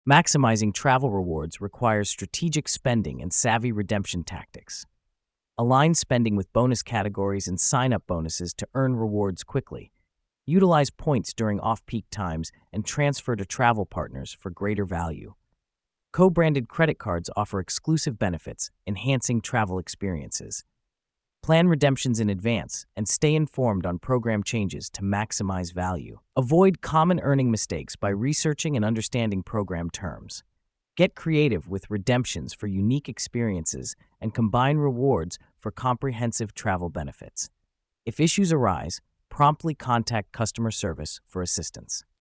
Maximizing travel rewards requires strategic spending and savvy redemption tactics. Align spending with bonus categories and sign up bonuses to earn rewards quickly. Utilize points during off peak times and transfer to travel partners for greater value. Co branded credit cards offer exclusive benefits, enhancing travel experiences. Plan redemptions in advance and stay informed on program changes to maximize value. Avoid common earning mistakes by researching and understanding program terms. Get creative with redemptions for unique experiences and combine rewards for comprehensive travel benefits. If issues arise, promptly contact customer service for assistance.